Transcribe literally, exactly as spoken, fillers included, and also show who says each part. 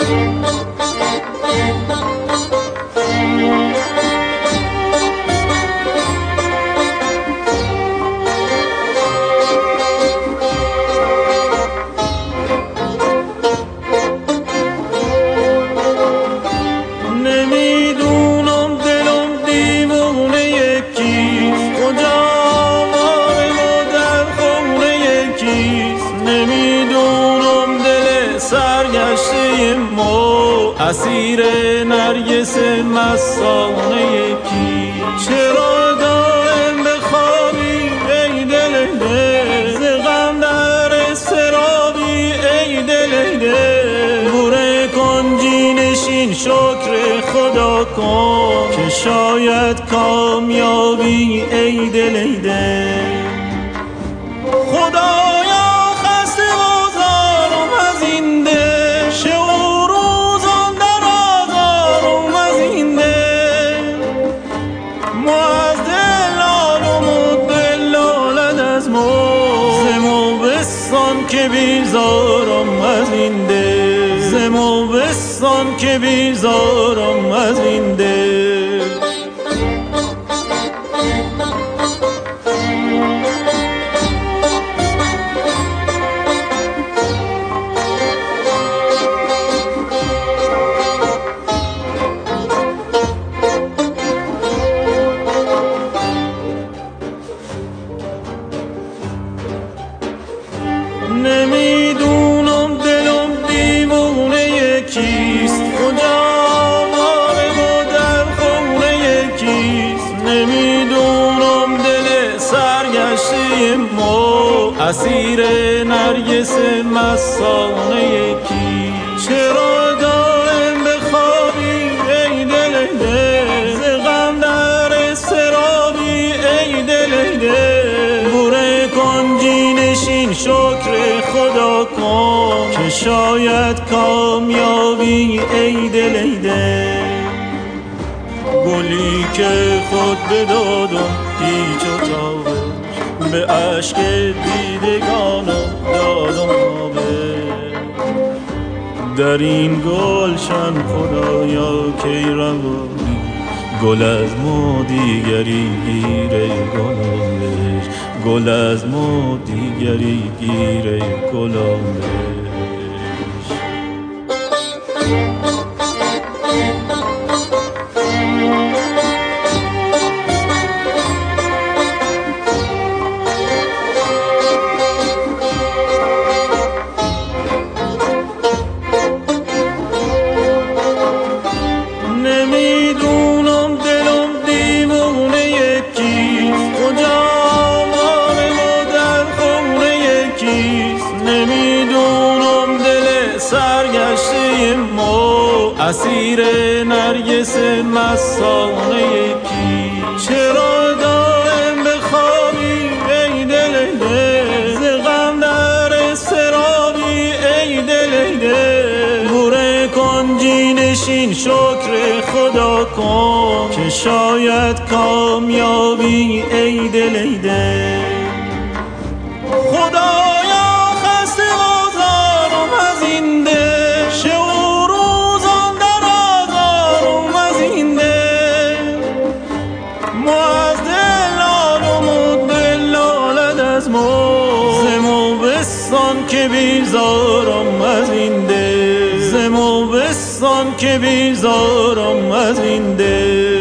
Speaker 1: سرگشته ما اسیر نرگس مستانه کی. چرا دائم بخوابی ای دل دل، ز غم در اضطرابی ای دل دل. بوره کن جینشین شکر خدا کن که شاید کامیابی ای دل دل. خدایا خسته بازارم از این دل، شعور روزان در آزارم از این دل. ما از دل آلم و دل لالد از ما، زموبستان که بیزارم از این دل، زموبستان که بیزارم از این دل. نمیدونم دلم دیوونه کیست، کجا ماره و در خونه کیست. نمیدونم دل سرگشته ما اسیر نرگس مستانه کی. چرا دائم بخوابی ای دل دل، ز غم در اضطرابی ای دل دل. بوره کن جینشین شکر خدا کن که شاید کامیابی ای دل دل. گلی که خود بدادم هیچ و تابش، به عشق دیدگانم دادم آبش. در این گلشن خدایا کی روانی، گل از ما دیگری گیره گلابش، گل از ما دیگری گیره گلابش. نمیدونم دلم دیوونه کیست، کجا ماره و در خونه کیست. نمیدونم دل سرگشته ما اسیر نرگس مستانه کی. چرا دائم بخوابی ای دل دل، ز غم در اضطرابی ای دل دل. بوره کن جینشین شکر خدا کن که شاید کامیابی ای دل دل. خدایا خسته بازارم از این دل، شعور روزان در آزارم از این دل. ما از دل آلم و دل لالد از ما، زموبستان که بیزارم از این دل، زموبستان که بیزارم از این دل.